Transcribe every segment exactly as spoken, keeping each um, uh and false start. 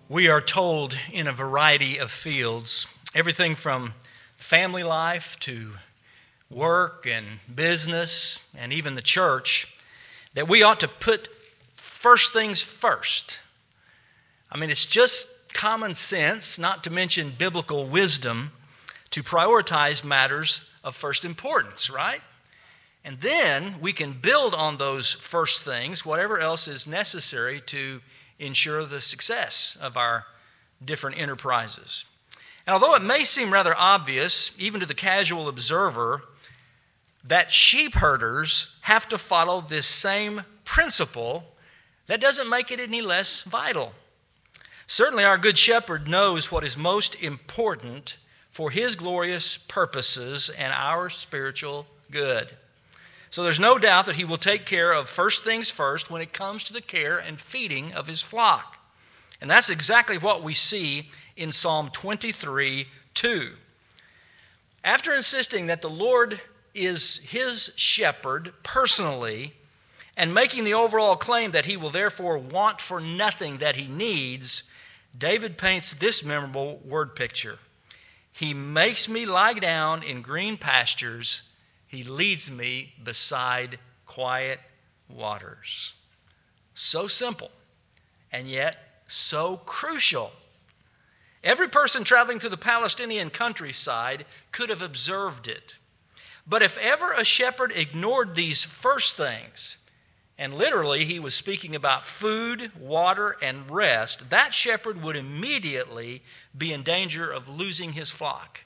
We are told in a variety of fields, everything from family life to work and business and even the church, that we ought to put first things first. I mean, it's just common sense, not to mention biblical wisdom, to prioritize matters of first importance, right? And then we can build on those first things, whatever else is necessary to ensure the success of our different enterprises. And although it may seem rather obvious, even to the casual observer, that sheep herders have to follow this same principle, that doesn't make it any less vital. Certainly our good shepherd knows what is most important for his glorious purposes and our spiritual good. So there's no doubt that he will take care of first things first when it comes to the care and feeding of his flock. And that's exactly what we see in Psalm twenty-three two. After insisting that the Lord is his shepherd personally and making the overall claim that he will therefore want for nothing that he needs, David paints this memorable word picture. He makes me lie down in green pastures. He leads me beside quiet waters. So simple, and yet so crucial. Every person traveling through the Palestinian countryside could have observed it. But if ever a shepherd ignored these first things, and literally he was speaking about food, water, and rest, that shepherd would immediately be in danger of losing his flock.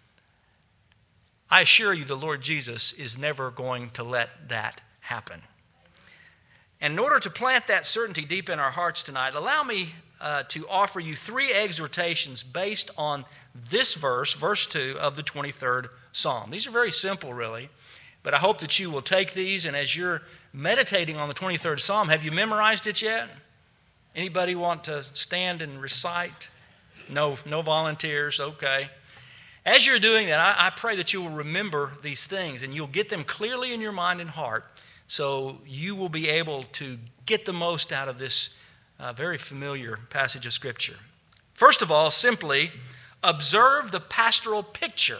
I assure you the Lord Jesus is never going to let that happen. And in order to plant that certainty deep in our hearts tonight, allow me uh, to offer you three exhortations based on this verse, verse two of the twenty-third Psalm. These are very simple, really, but I hope that you will take these, and as you're meditating on the twenty-third Psalm, have you memorized it yet? Anybody want to stand and recite? No, no volunteers, okay. As you're doing that, I, I pray that you will remember these things and you'll get them clearly in your mind and heart so you will be able to get the most out of this uh, very familiar passage of Scripture. First of all, simply observe the pastoral picture.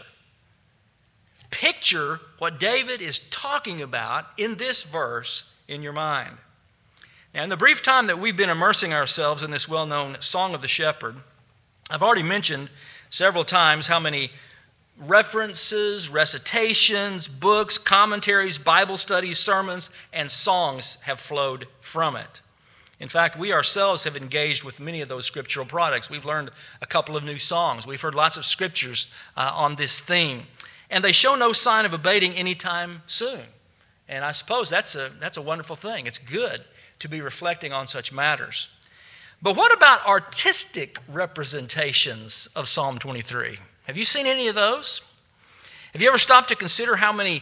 Picture what David is talking about in this verse in your mind. Now, in the brief time that we've been immersing ourselves in this well-known Song of the Shepherd, I've already mentioned several times how many references, recitations, books, commentaries, Bible studies, sermons, and songs have flowed from it. In fact, we ourselves have engaged with many of those scriptural products. We've learned a couple of new songs. We've heard lots of scriptures uh, on this theme. And they show no sign of abating anytime soon. And I suppose that's a, that's a wonderful thing. It's good to be reflecting on such matters. But what about artistic representations of Psalm twenty-three? Have you seen any of those? Have you ever stopped to consider how many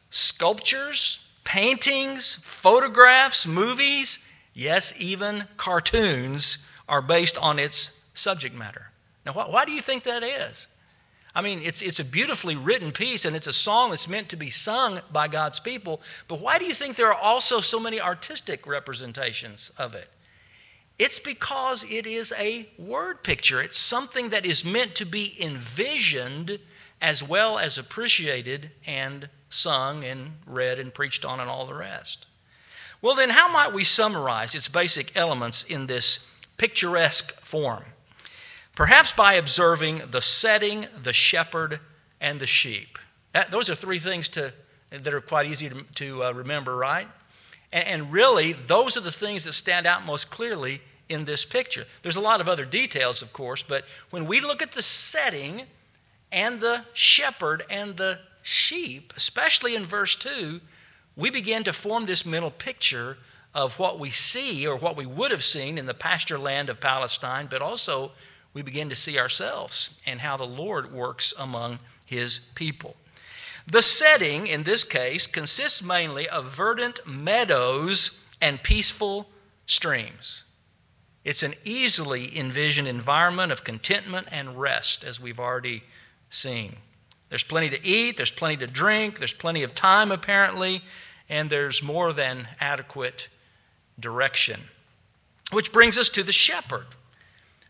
sculptures, paintings, photographs, movies, yes, even cartoons are based on its subject matter? Now, why, why do you think that is? I mean, it's, it's a beautifully written piece and it's a song that's meant to be sung by God's people, but why do you think there are also so many artistic representations of it? It's because it is a word picture. It's something that is meant to be envisioned as well as appreciated and sung and read and preached on and all the rest. Well, then how might we summarize its basic elements in this picturesque form? Perhaps by observing the setting, the shepherd, and the sheep. That, those are three things to, that are quite easy to, to uh, remember, right? And really, those are the things that stand out most clearly in this picture. There's a lot of other details, of course, but when we look at the setting and the shepherd and the sheep, especially in verse two, we begin to form this mental picture of what we see or what we would have seen in the pasture land of Palestine, but also we begin to see ourselves and how the Lord works among his people. The setting, in this case, consists mainly of verdant meadows and peaceful streams. It's an easily envisioned environment of contentment and rest, as we've already seen. There's plenty to eat, there's plenty to drink, there's plenty of time, apparently, and there's more than adequate direction. Which brings us to the shepherd.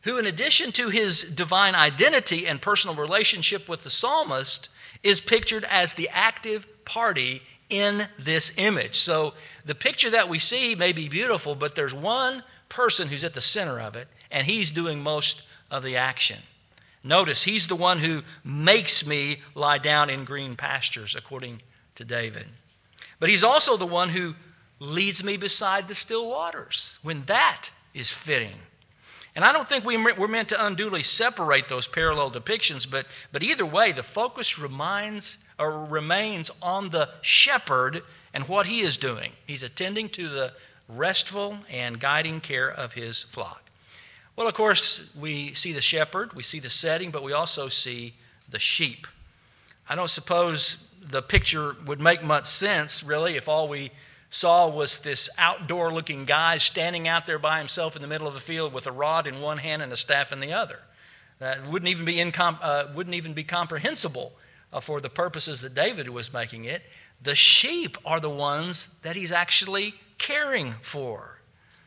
who in addition to his divine identity and personal relationship with the psalmist is pictured as the active party in this image. So the picture that we see may be beautiful, but there's one person who's at the center of it, and he's doing most of the action. Notice, he's the one who makes me lie down in green pastures, according to David. But he's also the one who leads me beside the still waters, when that is fitting. And I don't think we, we're meant to unduly separate those parallel depictions, but, but either way, the focus reminds, or remains on the shepherd and what he is doing. He's attending to the restful and guiding care of his flock. Well, of course, we see the shepherd, we see the setting, but we also see the sheep. I don't suppose the picture would make much sense, really, if all we saw was this outdoor-looking guy standing out there by himself in the middle of the field with a rod in one hand and a staff in the other. That wouldn't even be incom- uh, wouldn't even be comprehensible uh, for the purposes that David was making it. The sheep are the ones that he's actually caring for.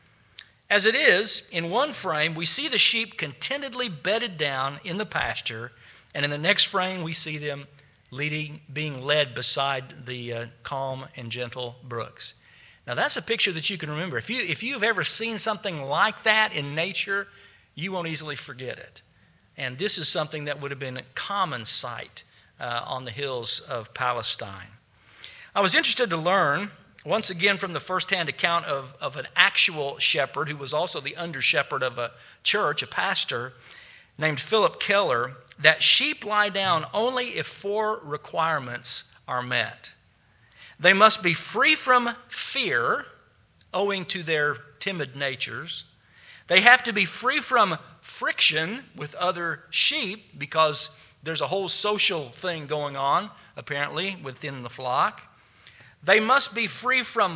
As it is, in one frame, we see the sheep contentedly bedded down in the pasture, and in the next frame, we see them leading, being led beside the uh, calm and gentle brooks. Now, that's a picture that you can remember. If, you, if you've ever seen something like that in nature, you won't easily forget it. And this is something that would have been a common sight uh, on the hills of Palestine. I was interested to learn, once again from the first-hand account of, of an actual shepherd who was also the under-shepherd of a church, a pastor, named Philip Keller, that sheep lie down only if four requirements are met. They must be free from fear, owing to their timid natures. They have to be free from friction with other sheep, because there's a whole social thing going on, apparently, within the flock. They must be free from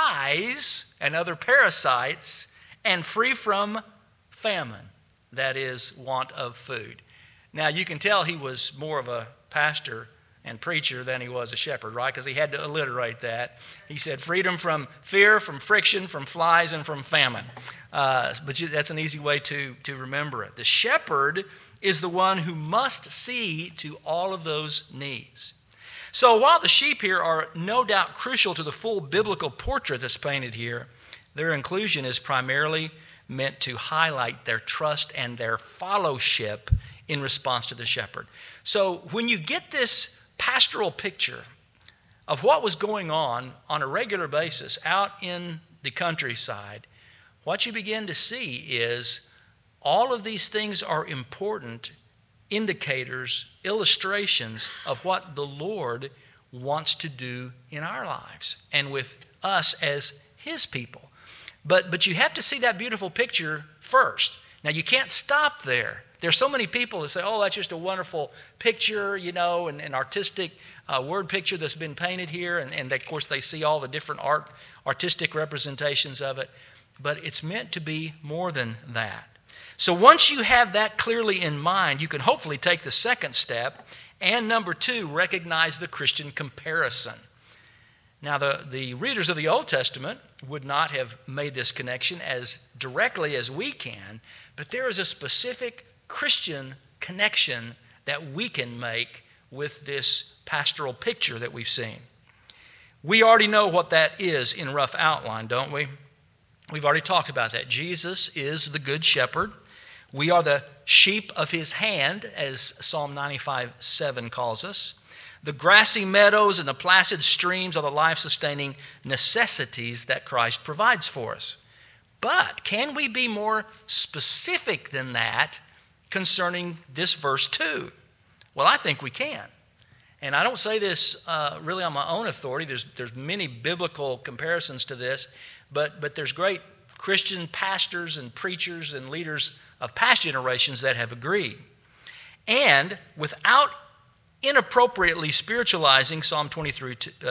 flies and other parasites, and free from famine, that is, want of food. Now, you can tell he was more of a pastor and preacher than he was a shepherd, right? Because he had to alliterate that. He said freedom from fear, from friction, from flies, and from famine. Uh, but you, that's an easy way to, to remember it. The shepherd is the one who must see to all of those needs. So while the sheep here are no doubt crucial to the full biblical portrait that's painted here, their inclusion is primarily meant to highlight their trust and their fellowship in response to the shepherd. So when you get this pastoral picture of what was going on on a regular basis out in the countryside, what you begin to see is all of these things are important indicators, illustrations of what the Lord wants to do in our lives and with us as his people. But, but you have to see that beautiful picture first. Now, you can't stop there. There's so many people that say, oh, that's just a wonderful picture, you know, and an artistic uh, word picture that's been painted here. And, and, of course, they see all the different art, artistic representations of it. But it's meant to be more than that. So once you have that clearly in mind, you can hopefully take the second step. And number two, recognize the Christian comparison. Now, the, the readers of the Old Testament would not have made this connection as directly as we can, but there is a specific Christian connection that we can make with this pastoral picture that we've seen. We already know what that is in rough outline, don't we? We've already talked about that. Jesus is the good shepherd. We are the sheep of his hand, as Psalm ninety-five seven calls us. The grassy meadows and the placid streams are the life-sustaining necessities that Christ provides for us. But can we be more specific than that concerning this verse two? Well, I think we can. And I don't say this uh, really on my own authority. There's, there's many biblical comparisons to this, but, but there's great Christian pastors and preachers and leaders of past generations that have agreed. And without inappropriately spiritualizing Psalm twenty-three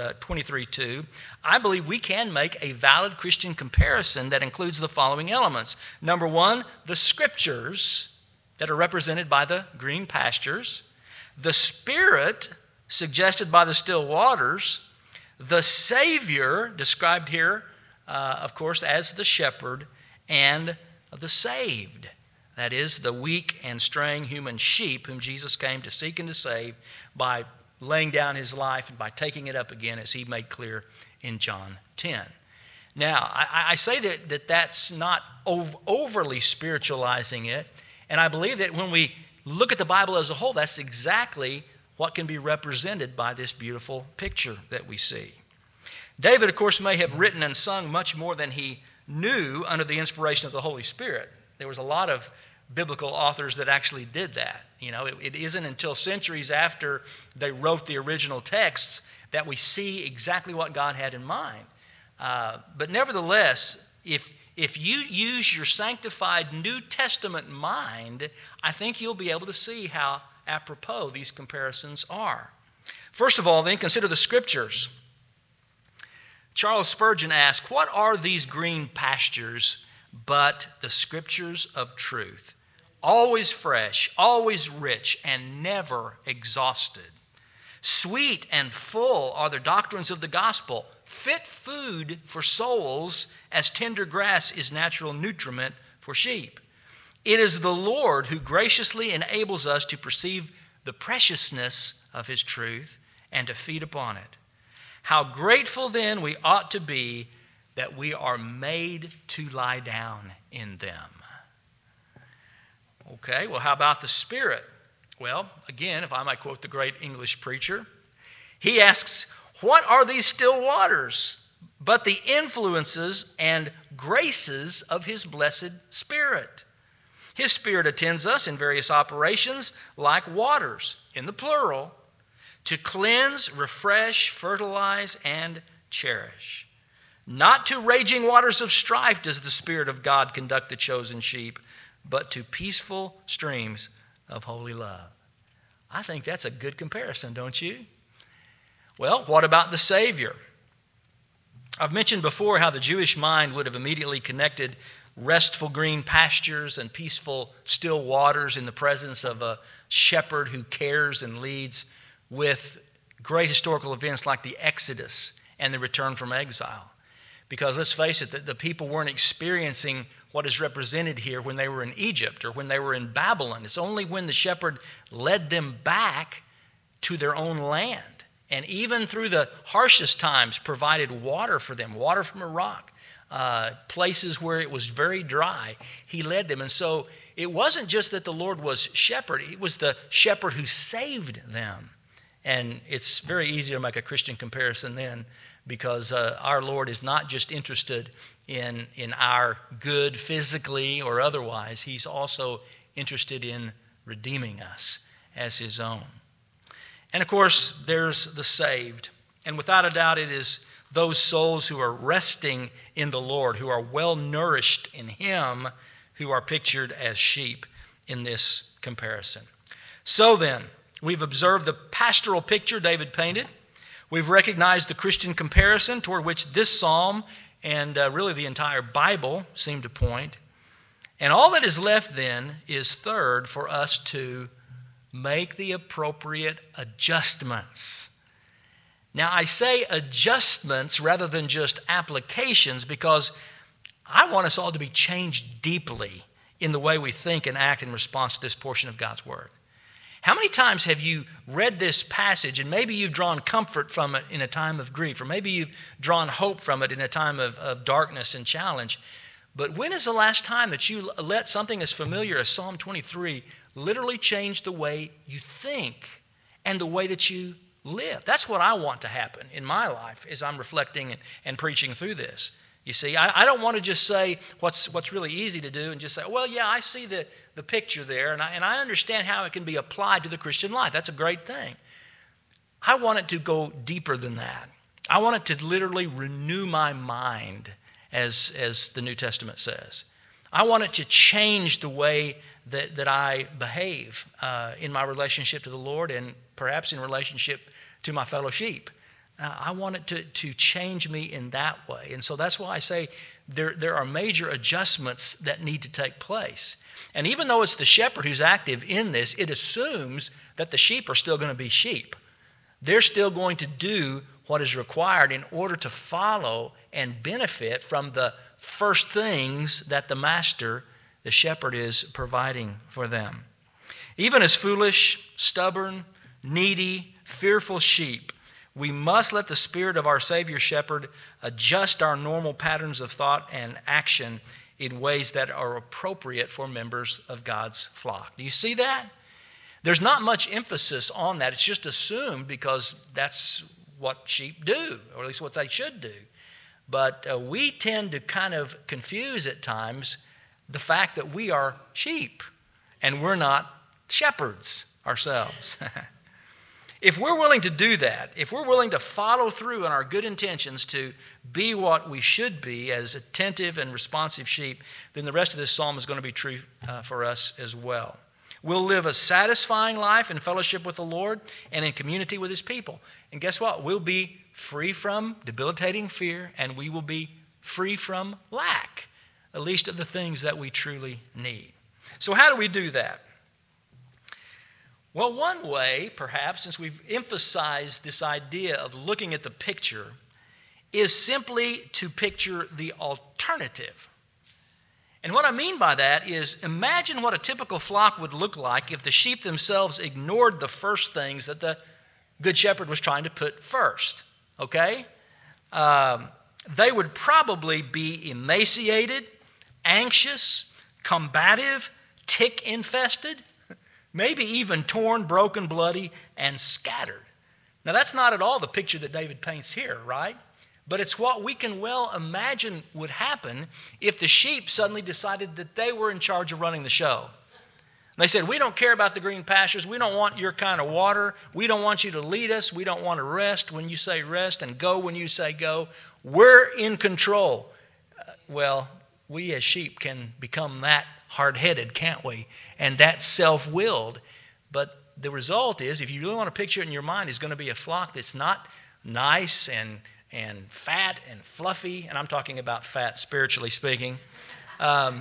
two, I believe we can make a valid Christian comparison that includes the following elements. Number one, the scriptures that are represented by the green pastures, the Spirit suggested by the still waters, the Savior described here, uh, of course, as the shepherd, and the saved. That is, the weak and straying human sheep whom Jesus came to seek and to save by laying down his life and by taking it up again, as he made clear in John ten. Now, I, I say that, that that's not ov- overly spiritualizing it, and I believe that when we look at the Bible as a whole, that's exactly what can be represented by this beautiful picture that we see. David, of course, may have written and sung much more than he knew under the inspiration of the Holy Spirit. There was a lot of biblical authors that actually did that. You know, it, it isn't until centuries after they wrote the original texts that we see exactly what God had in mind. Uh, but nevertheless, if if you use your sanctified New Testament mind, I think you'll be able to see how apropos these comparisons are. First of all, then, consider the Scriptures. Charles Spurgeon asked, "What are these green pastures but the Scriptures of truth? Always fresh, always rich, and never exhausted. Sweet and full are the doctrines of the gospel, fit food for souls as tender grass is natural nutriment for sheep. It is the Lord who graciously enables us to perceive the preciousness of his truth and to feed upon it. How grateful then we ought to be that we are made to lie down in them." Okay, well, how about the Spirit? Well, again, if I might quote the great English preacher, he asks, "What are these still waters but the influences and graces of his blessed Spirit? His Spirit attends us in various operations like waters, in the plural, to cleanse, refresh, fertilize, and cherish. Not to raging waters of strife does the Spirit of God conduct the chosen sheep, but to peaceful streams of holy love." I think that's a good comparison, don't you? Well, what about the Savior? I've mentioned before how the Jewish mind would have immediately connected restful green pastures and peaceful still waters in the presence of a shepherd who cares and leads with great historical events like the Exodus and the return from exile. Because let's face it, the, the people weren't experiencing what is represented here when they were in Egypt or when they were in Babylon. It's only when the shepherd led them back to their own land, and even through the harshest times provided water for them, water from a rock, uh, places where it was very dry. He led them. And so it wasn't just that the Lord was shepherd, it was the shepherd who saved them. And it's very easy to make a Christian comparison then, because uh, our Lord is not just interested in, in our good physically or otherwise. He's also interested in redeeming us as his own. And of course, there's the saved. And without a doubt, it is those souls who are resting in the Lord, who are well nourished in him, who are pictured as sheep in this comparison. So then, we've observed the pastoral picture David painted. We've recognized the Christian comparison toward which this psalm and uh, really the entire Bible seem to point. And all that is left then is third for us to make the appropriate adjustments. Now, I say adjustments rather than just applications because I want us all to be changed deeply in the way we think and act in response to this portion of God's Word. How many times have you read this passage and maybe you've drawn comfort from it in a time of grief, or maybe you've drawn hope from it in a time of, of darkness and challenge? But when is the last time that you let something as familiar as Psalm twenty-three literally change the way you think and the way that you live? That's what I want to happen in my life as I'm reflecting and, and preaching through this. You see, I, I don't want to just say what's what's really easy to do and just say, well, yeah, I see the, the picture there, and I, and I understand how it can be applied to the Christian life. That's a great thing. I want it to go deeper than that. I want it to literally renew my mind, as, as the New Testament says. I want it to change the way that, that I behave uh, in my relationship to the Lord and perhaps in relationship to my fellow sheep. Uh, I want it to, to change me in that way. And so that's why I say there, there are major adjustments that need to take place. And even though it's the shepherd who's active in this, it assumes that the sheep are still going to be sheep. They're still going to do what is required in order to follow and benefit from the first things that the master the shepherd is providing for them. Even as foolish, stubborn, needy, fearful sheep, we must let the Spirit of our Savior Shepherd adjust our normal patterns of thought and action in ways that are appropriate for members of God's flock. Do you see that? There's not much emphasis on that. It's just assumed because that's what sheep do, or at least what they should do. But uh, we tend to kind of confuse at times the fact that we are sheep and we're not shepherds ourselves. If we're willing to do that, if we're willing to follow through on our good intentions to be what we should be as attentive and responsive sheep, then the rest of this psalm is going to be true uh, for us as well. We'll live a satisfying life in fellowship with the Lord and in community with His people. And guess what? We'll be free from debilitating fear, and we will be free from lack, at least of the things that we truly need. So how do we do that? Well, one way, perhaps, since we've emphasized this idea of looking at the picture, is simply to picture the alternative. And what I mean by that is, imagine what a typical flock would look like if the sheep themselves ignored the first things that the Good Shepherd was trying to put first, okay? Um, they would probably be emaciated, anxious, combative, tick-infested, maybe even torn, broken, bloody, and scattered. Now, that's not at all the picture that David paints here, right? But it's what we can well imagine would happen if the sheep suddenly decided that they were in charge of running the show. They said, we don't care about the green pastures. We don't want your kind of water. We don't want you to lead us. We don't want to rest when you say rest and go when you say go. We're in control. Uh, well, we as sheep can become that hard-headed, can't we? And that self-willed. But the result is, if you really want to picture it in your mind, is going to be a flock that's not nice and, and fat and fluffy, and I'm talking about fat spiritually speaking, um,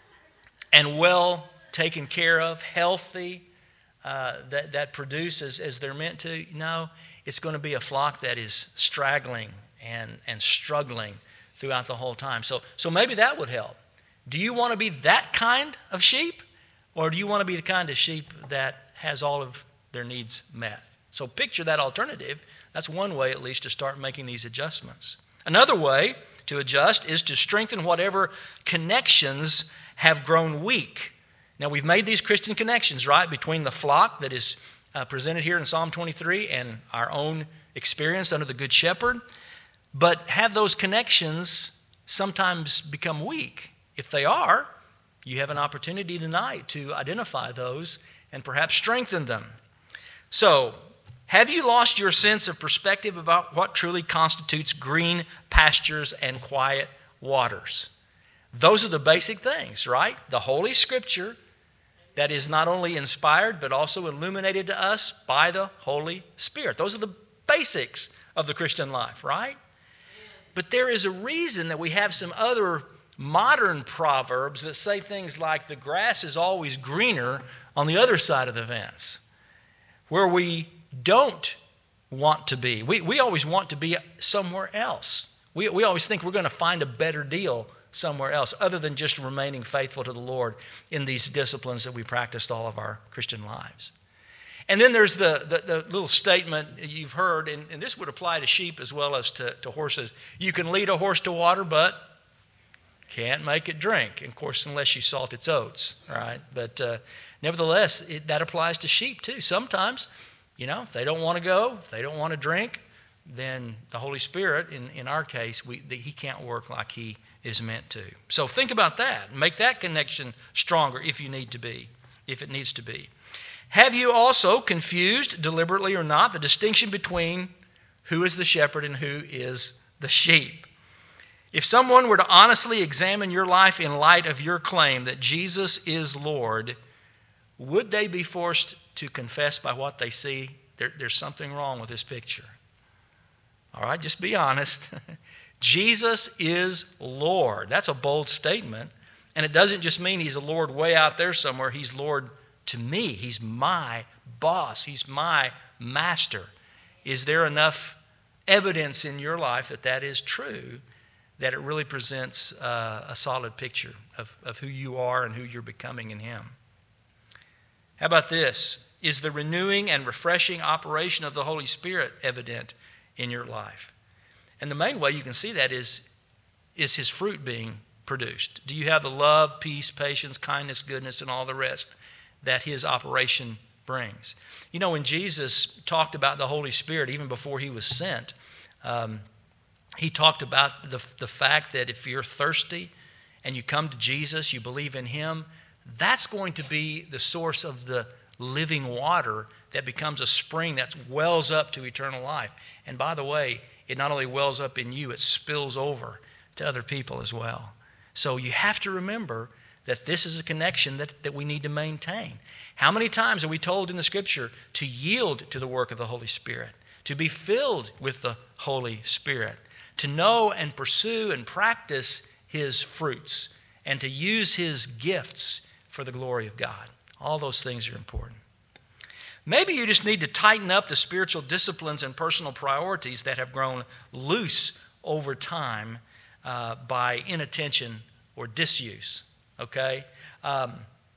and well taken care of, healthy, uh, that, that produces as they're meant to. No, it's going to be a flock that is straggling and, and struggling throughout the whole time. So, so maybe that would help. Do you want to be that kind of sheep? Or do you want to be the kind of sheep that has all of their needs met? So picture that alternative. That's one way, at least, to start making these adjustments. Another way to adjust is to strengthen whatever connections have grown weak. Now, we've made these Christian connections, right, between the flock that is uh, presented here in Psalm twenty-three and our own experience under the Good Shepherd. But have those connections sometimes become weak? If they are, you have an opportunity tonight to identify those and perhaps strengthen them. So, have you lost your sense of perspective about what truly constitutes green pastures and quiet waters? Those are the basic things, right? The Holy Scripture that is not only inspired but also illuminated to us by the Holy Spirit. Those are the basics of the Christian life, right? But there is a reason that we have some other modern proverbs that say things like the grass is always greener on the other side of the fence, where we don't want to be. We, we always want to be somewhere else. We, we always think we're going to find a better deal somewhere else other than just remaining faithful to the Lord in these disciplines that we practiced all of our Christian lives. And then there's the, the, the little statement you've heard, and, and this would apply to sheep as well as to, to horses. You can lead a horse to water, but can't make it drink. And of course, unless you salt its oats, right? But uh, nevertheless, it, that applies to sheep too. Sometimes, you know, if they don't want to go, if they don't want to drink, then the Holy Spirit, in, in our case, we, the, He can't work like He is meant to. So think about that. Make that connection stronger if you need to be, if it needs to be. Have you also confused, deliberately or not, the distinction between who is the shepherd and who is the sheep? If someone were to honestly examine your life in light of your claim that Jesus is Lord, would they be forced to confess by what they see? There, there's something wrong with this picture. All right, just be honest. Jesus is Lord. That's a bold statement. And it doesn't just mean He's a Lord way out there somewhere. He's Lord to me. He's my boss. He's my master. Is there enough evidence in your life that that is true that it really presents uh, a solid picture of, of who you are and who you're becoming in him. How about this? Is the renewing and refreshing operation of the Holy Spirit evident in your life? And the main way you can see that is, is his fruit being produced. Do you have the love, peace, patience, kindness, goodness, and all the rest that his operation brings? You know, when Jesus talked about the Holy Spirit, even before he was sent, um, he talked about the, the fact that if you're thirsty and you come to Jesus, you believe in him, that's going to be the source of the living water that becomes a spring that wells up to eternal life. And by the way, it not only wells up in you, it spills over to other people as well. So you have to remember that this is a connection that, that we need to maintain. How many times are we told in the Scripture to yield to the work of the Holy Spirit, to be filled with the Holy Spirit, to know and pursue and practice his fruits, and to use his gifts for the glory of God? All those things are important. Maybe you just need to tighten up the spiritual disciplines and personal priorities that have grown loose over time uh, by inattention or disuse, okay? Um,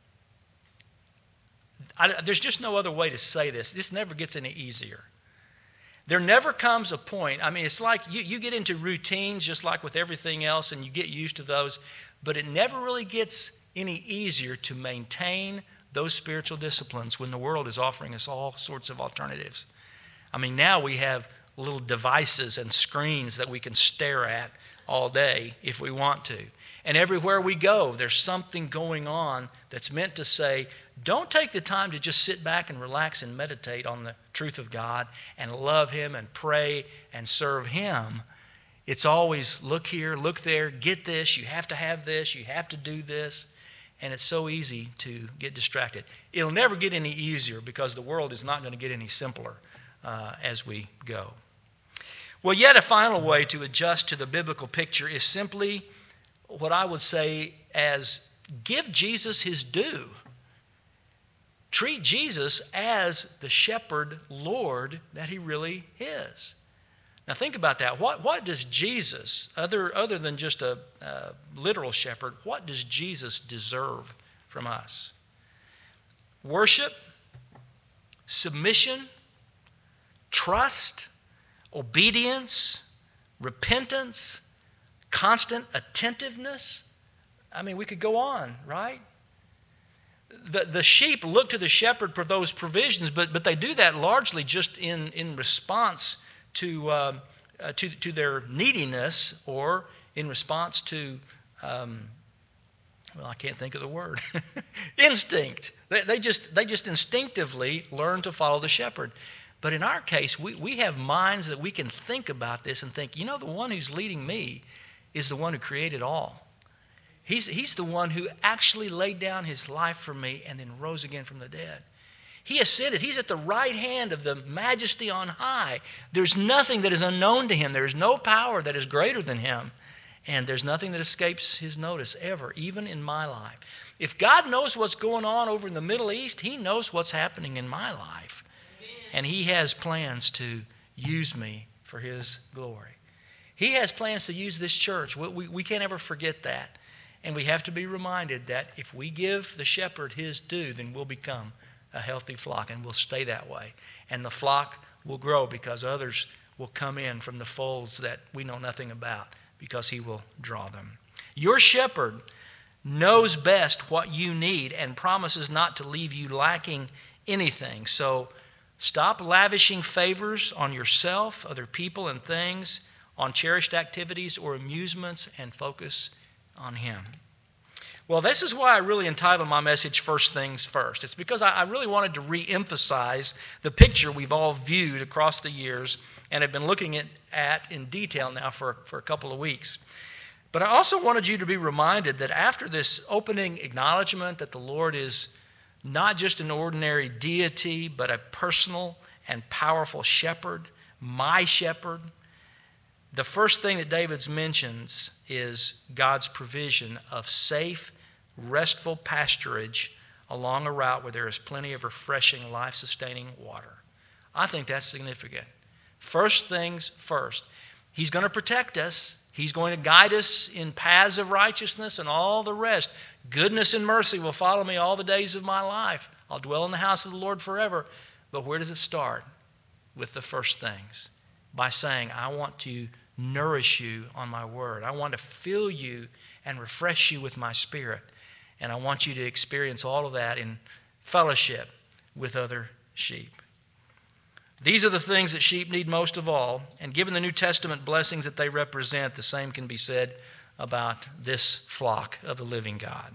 I, there's just no other way to say this. This never gets any easier. There never comes a point, I mean, it's like you, you get into routines just like with everything else and you get used to those, but it never really gets any easier to maintain those spiritual disciplines when the world is offering us all sorts of alternatives. I mean, now we have little devices and screens that we can stare at all day if we want to. And everywhere we go, there's something going on that's meant to say, don't take the time to just sit back and relax and meditate on the truth of God and love him and pray and serve him. It's always look here, look there, get this, you have to have this, you have to do this. And it's so easy to get distracted. It'll never get any easier because the world is not going to get any simpler uh, as we go. Well, yet a final way to adjust to the biblical picture is simply what I would say as give Jesus his due. Treat Jesus as the shepherd Lord that he really is. Now think about that. What, what does Jesus, other, other than just a, a literal shepherd, what does Jesus deserve from us? Worship, submission, trust, obedience, repentance, constant attentiveness. I mean, we could go on, right? The, the sheep look to the shepherd for those provisions, but, but they do that largely just in, in response To, uh, uh, to to their neediness, or in response to, um, well, I can't think of the word, instinct. They, they just they just instinctively learn to follow the shepherd. But in our case, we, we have minds that we can think about this and think, you know, the one who's leading me is the one who created all. He's, he's the one who actually laid down his life for me and then rose again from the dead. He ascended. He's at the right hand of the majesty on high. There's nothing that is unknown to him. There's no power that is greater than him. And there's nothing that escapes his notice ever, even in my life. If God knows what's going on over in the Middle East, he knows what's happening in my life. And he has plans to use me for his glory. He has plans to use this church. We, we, we can't ever forget that. And we have to be reminded that if we give the shepherd his due, then we'll become a healthy flock, and we'll stay that way. And the flock will grow because others will come in from the folds that we know nothing about because he will draw them. Your shepherd knows best what you need and promises not to leave you lacking anything. So stop lavishing favors on yourself, other people and things, on cherished activities or amusements, and focus on him. Well, this is why I really entitled my message First Things First. It's because I really wanted to re-emphasize the picture we've all viewed across the years and have been looking at, at in detail now for, for a couple of weeks. But I also wanted you to be reminded that after this opening acknowledgement that the Lord is not just an ordinary deity, but a personal and powerful shepherd, my shepherd, the first thing that David mentions is God's provision of safe, restful pasturage along a route where there is plenty of refreshing, life-sustaining water. I think that's significant. First things first. He's going to protect us. He's going to guide us in paths of righteousness and all the rest. Goodness and mercy will follow me all the days of my life. I'll dwell in the house of the Lord forever. But where does it start? With the first things. By saying, I want to nourish you on my word. I want to fill you and refresh you with my spirit. And I want you to experience all of that in fellowship with other sheep. These are the things that sheep need most of all. And given the New Testament blessings that they represent, the same can be said about this flock of the living God.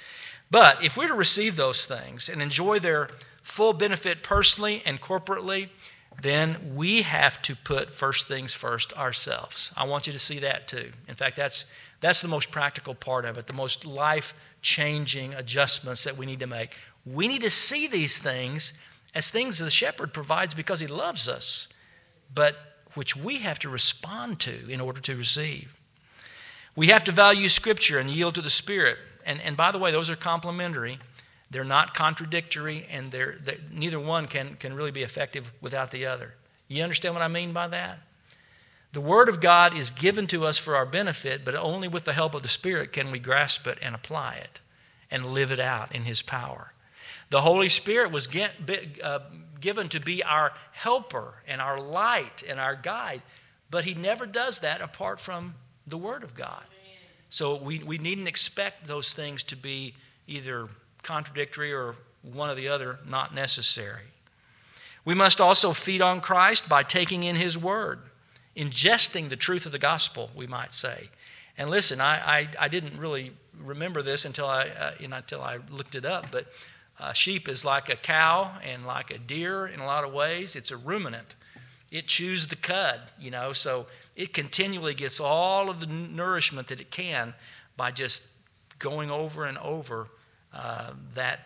But if we're to receive those things and enjoy their full benefit personally and corporately, then we have to put first things first ourselves. I want you to see that too. In fact, that's that's the most practical part of it, the most life-changing adjustments that we need to make. We need to see these things as things the shepherd provides because he loves us, but which we have to respond to in order to receive. We have to value Scripture and yield to the Spirit. And, and by the way, those are complementary. They're not contradictory, and they're, they're, neither one can, can really be effective without the other. You understand what I mean by that? The Word of God is given to us for our benefit, but only with the help of the Spirit can we grasp it and apply it and live it out in His power. The Holy Spirit was get, uh, given to be our helper and our light and our guide, but He never does that apart from the Word of God. So we, we needn't expect those things to be either contradictory or one or the other not necessary. We must also feed on Christ by taking in His Word, ingesting the truth of the gospel, we might say. And listen, I I, I didn't really remember this until I uh, you know, until I looked it up, but a sheep is like a cow and like a deer in a lot of ways. It's a ruminant. It chews the cud, you know, so it continually gets all of the nourishment that it can by just going over and over uh, that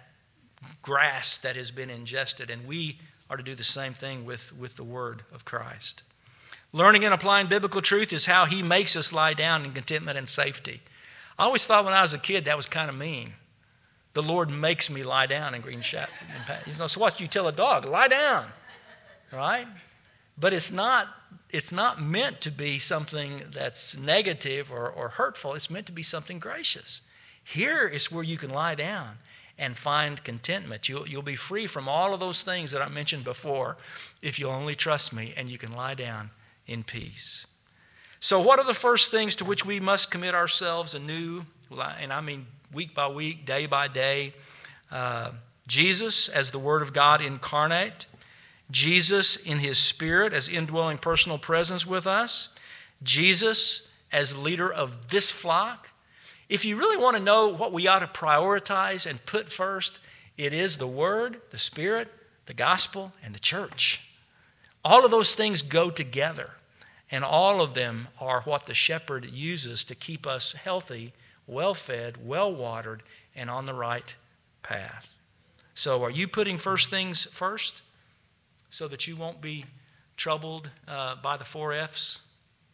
grass that has been ingested. And we are to do the same thing with, with the Word of Christ. Learning and applying biblical truth is how He makes us lie down in contentment and safety. I always thought when I was a kid that was kind of mean. The Lord makes me lie down in green shadows. You know, so what you tell a dog? Lie down, right? But it's not, it's not meant to be something that's negative or, or hurtful. It's meant to be something gracious. Here is where you can lie down and find contentment. You'll, you'll be free from all of those things that I mentioned before if you'll only trust me, and you can lie down in peace. So what are the first things to which we must commit ourselves anew? And I mean week by week, day by day. Uh, Jesus as the Word of God incarnate. Jesus in His Spirit as indwelling personal presence with us. Jesus as leader of this flock. If you really want to know what we ought to prioritize and put first, it is the Word, the Spirit, the gospel, and the church. All of those things go together, and all of them are what the shepherd uses to keep us healthy, well-fed, well-watered, and on the right path. So are you putting first things first so that you won't be troubled uh, by the four F's?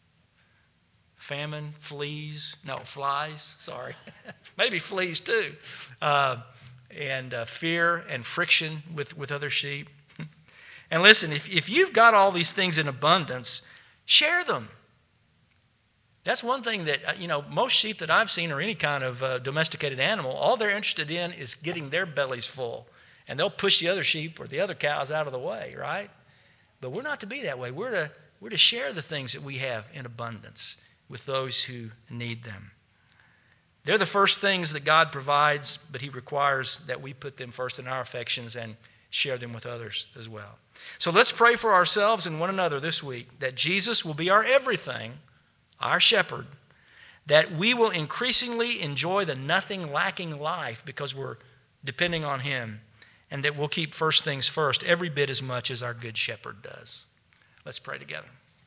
Famine, fleas, no, flies, sorry. Maybe fleas too. Uh, and uh, fear and friction with, with other sheep. And listen, if, if you've got all these things in abundance, share them. That's one thing that, you know, most sheep that I've seen or any kind of uh, domesticated animal, all they're interested in is getting their bellies full. And they'll push the other sheep or the other cows out of the way, right? But we're not to be that way. We're to, we're to share the things that we have in abundance with those who need them. They're the first things that God provides, but He requires that we put them first in our affections and share them with others as well. So let's pray for ourselves and one another this week that Jesus will be our everything, our shepherd, that we will increasingly enjoy the nothing lacking life because we're depending on Him, and that we'll keep first things first every bit as much as our good shepherd does. Let's pray together.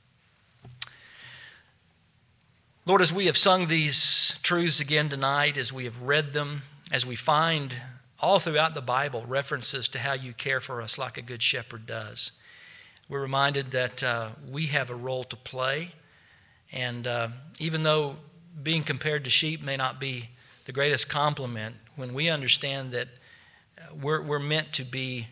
Lord, as we have sung these truths again tonight, as we have read them, as we find all throughout the Bible references to how you care for us like a good shepherd does, we're reminded that uh, we have a role to play. And uh, even though being compared to sheep may not be the greatest compliment, when we understand that we're, we're meant to be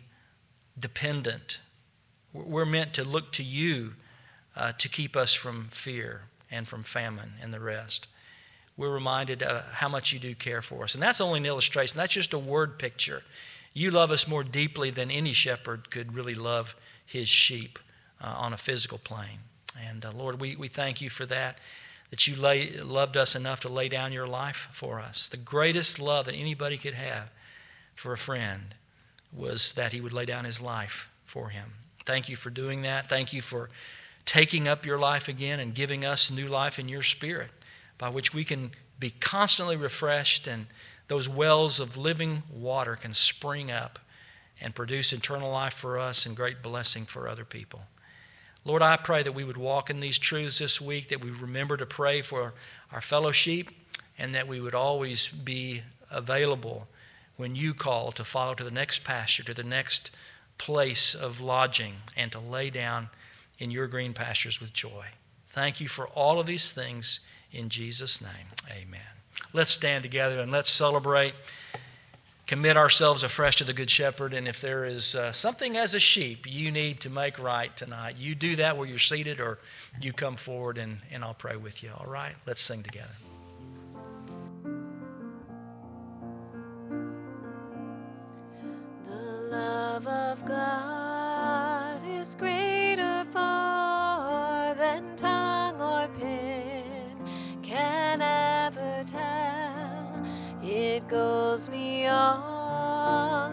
dependent, we're meant to look to you uh, to keep us from fear and from famine and the rest. We're reminded of how much you do care for us. And that's only an illustration. That's just a word picture. You love us more deeply than any shepherd could really love his sheep uh, on a physical plane. And uh, Lord, we, we thank you for that, that you lay, loved us enough to lay down your life for us. The greatest love that anybody could have for a friend was that he would lay down his life for him. Thank you for doing that. Thank you for taking up your life again and giving us new life in your Spirit, by which we can be constantly refreshed and those wells of living water can spring up and produce eternal life for us and great blessing for other people. Lord, I pray that we would walk in these truths this week, that we remember to pray for our fellow sheep, and that we would always be available when you call to follow to the next pasture, to the next place of lodging, and to lay down in your green pastures with joy. Thank you for all of these things. In Jesus' name, amen. Let's stand together and let's celebrate, commit ourselves afresh to the Good Shepherd. And if there is uh, something as a sheep you need to make right tonight, you do that where you're seated, or you come forward and, and I'll pray with you. All right? Let's sing together. The love of God is greater far than tongue or pen can ever tell. It goes beyond